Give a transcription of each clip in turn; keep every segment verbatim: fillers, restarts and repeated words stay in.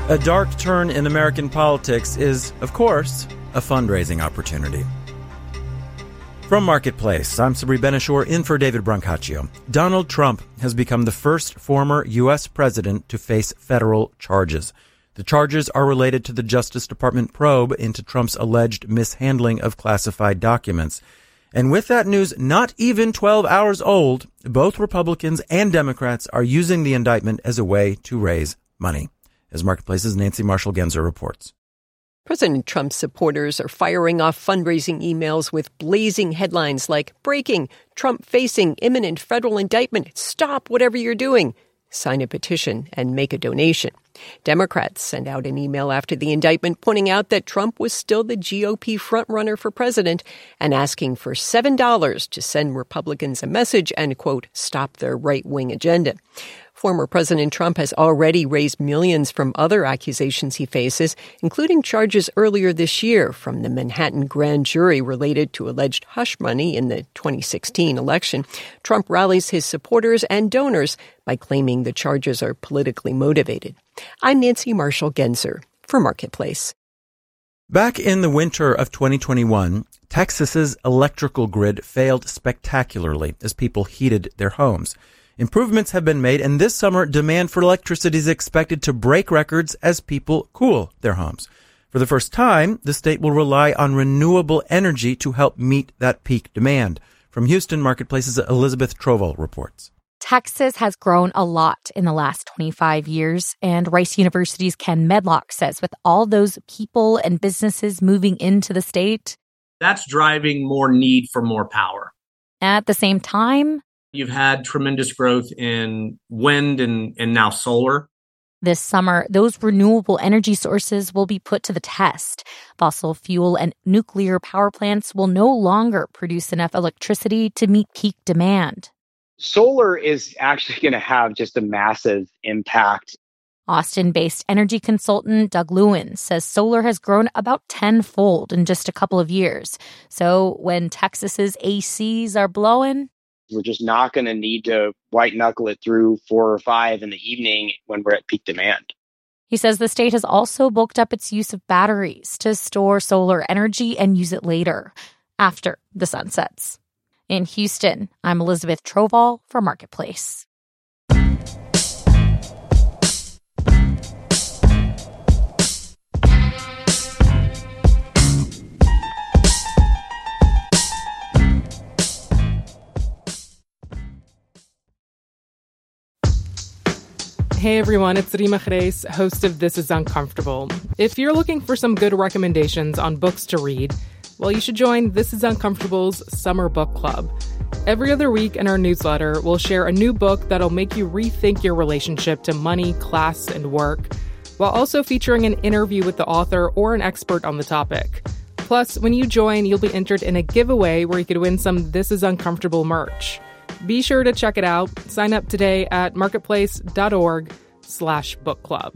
A dark turn in American politics is, of course, a fundraising opportunity. From Marketplace, I'm Sabri Ben-Achour in for David Brancaccio. Donald Trump has become the first former U S president to face federal charges. The charges are related to the Justice Department probe into Trump's alleged mishandling of classified documents. And with that news not even twelve hours old, both Republicans and Democrats are using the indictment as a way to raise money. As Marketplace's Nancy Marshall-Genzer reports. President Trump's supporters are firing off fundraising emails with blazing headlines like, "Breaking, Trump facing imminent federal indictment. Stop whatever you're doing. Sign a petition and make a donation." Democrats sent out an email after the indictment pointing out that Trump was still the G O P frontrunner for president and asking for seven dollars to send Republicans a message and, quote, stop their right-wing agenda. Former President Trump has already raised millions from other accusations he faces, including charges earlier this year from the Manhattan grand jury related to alleged hush money in the twenty sixteen election. Trump rallies his supporters and donors by claiming the charges are politically motivated. I'm Nancy Marshall-Genzer for Marketplace. Back in the winter of twenty twenty-one, Texas's electrical grid failed spectacularly as people heated their homes. Improvements have been made, and this summer, demand for electricity is expected to break records as people cool their homes. For the first time, the state will rely on renewable energy to help meet that peak demand. From Houston, Marketplace's Elizabeth Trovol reports. Texas has grown a lot in the last twenty-five years, and Rice University's Ken Medlock says with all those people and businesses moving into the state, that's driving more need for more power. At the same time, you've had tremendous growth in wind and, and now solar. This summer, those renewable energy sources will be put to the test. Fossil fuel and nuclear power plants will no longer produce enough electricity to meet peak demand. Solar is actually going to have just a massive impact. Austin-based energy consultant Doug Lewin says solar has grown about tenfold in just a couple of years. So when Texas's A Cs are blowing, we're just not going to need to white knuckle it through four or five in the evening when we're at peak demand. He says the state has also bulked up its use of batteries to store solar energy and use it later, after the sun sets. In Houston, I'm Elizabeth Trovol for Marketplace. Hey everyone, it's Rima Khreis, host of This Is Uncomfortable. If you're looking for some good recommendations on books to read, well, you should join This Is Uncomfortable's Summer Book Club. Every other week in our newsletter, we'll share a new book that'll make you rethink your relationship to money, class, and work, while also featuring an interview with the author or an expert on the topic. Plus, when you join, you'll be entered in a giveaway where you could win some This Is Uncomfortable merch. Be sure to check it out. Sign up today at marketplace.org slash book club.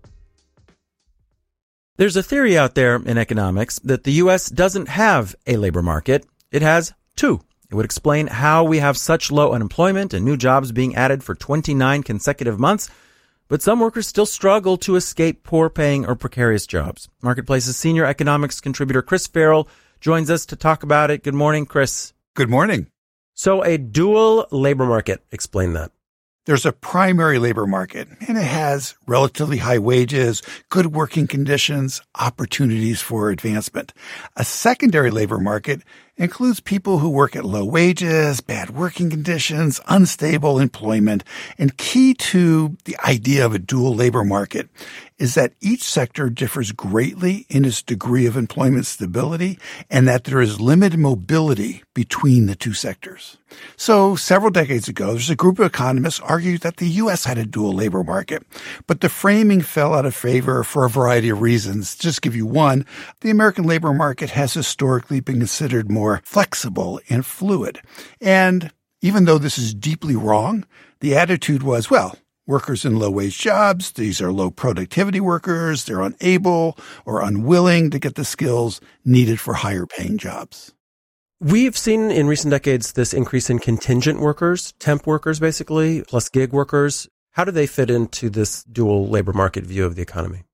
There's a theory out there in economics that the U S doesn't have a labor market. It has two. It would explain how we have such low unemployment and new jobs being added for twenty-nine consecutive months, but some workers still struggle to escape poor-paying or precarious jobs. Marketplace's senior economics contributor Chris Farrell joins us to talk about it. Good morning, Chris. Good morning. So a dual labor market, explain that. There's a primary labor market, and it has relatively high wages, good working conditions, opportunities for advancement. A secondary labor market includes people who work at low wages, bad working conditions, unstable employment. And key to the idea of a dual labor market is that each sector differs greatly in its degree of employment stability and that there is limited mobility between the two sectors. So several decades ago, there's a group of economists argued that the U S had a dual labor market, but the framing fell out of favor for a variety of reasons. Just to give you one, the American labor market has historically been considered more flexible and fluid. And even though this is deeply wrong, the attitude was, well, workers in low-wage jobs, these are low-productivity workers, they're unable or unwilling to get the skills needed for higher-paying jobs. We've seen in recent decades this increase in contingent workers, temp workers basically, plus gig workers. How do they fit into this dual labor market view of the economy?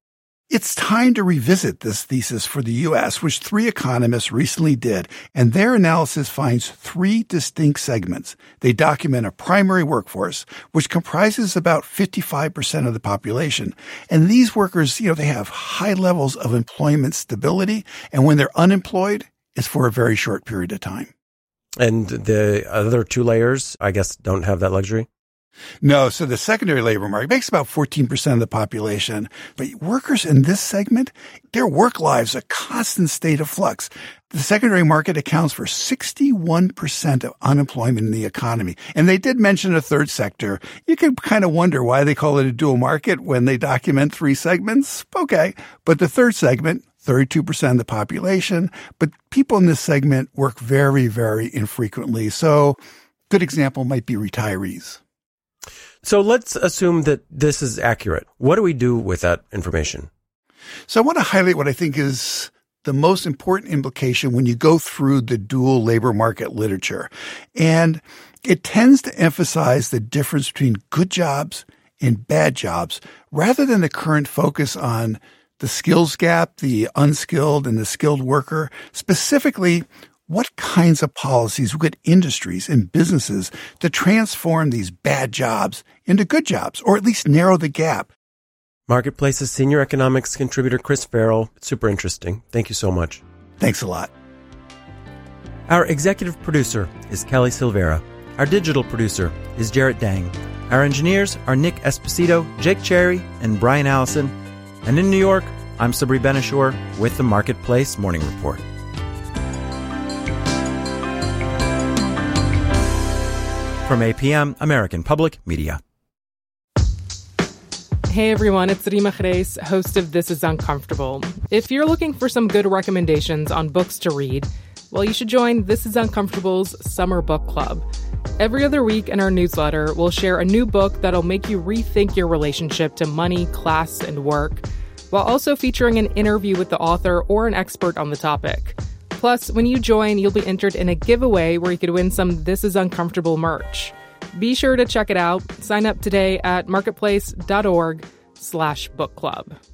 It's time to revisit this thesis for the U S, which three economists recently did, and their analysis finds three distinct segments. They document a primary workforce, which comprises about fifty-five percent of the population. And these workers, you know, they have high levels of employment stability, and when they're unemployed, it's for a very short period of time. And the other two layers, I guess, don't have that luxury? No, so the secondary labor market makes about fourteen percent of the population. But workers in this segment, their work lives are a constant state of flux. The secondary market accounts for sixty-one percent of unemployment in the economy. And they did mention a third sector. You can kind of wonder why they call it a dual market when they document three segments. Okay. But the third segment, thirty-two percent of the population. But people in this segment work very, very infrequently. So a good example might be retirees. So let's assume that this is accurate. What do we do with that information? So I want to highlight what I think is the most important implication when you go through the dual labor market literature. And it tends to emphasize the difference between good jobs and bad jobs rather than the current focus on the skills gap, the unskilled and the skilled worker, specifically what kinds of policies will get industries and businesses to transform these bad jobs into good jobs, or at least narrow the gap? Marketplace's senior economics contributor, Chris Farrell. Super interesting. Thank you so much. Thanks a lot. Our executive producer is Kelly Silvera. Our digital producer is Jarrett Dang. Our engineers are Nick Esposito, Jake Cherry, and Brian Allison. And in New York, I'm Sabri Ben-Achour with the Marketplace Morning Report. From A P M, American Public Media. Hey everyone, it's Rima Chreis, host of This Is Uncomfortable. If you're looking for some good recommendations on books to read, well, you should join This Is Uncomfortable's Summer Book Club. Every other week in our newsletter, we'll share a new book that'll make you rethink your relationship to money, class, and work, while also featuring an interview with the author or an expert on the topic. Plus, when you join, you'll be entered in a giveaway where you could win some This Is Uncomfortable merch. Be sure to check it out. Sign up today at marketplace.org slash book club.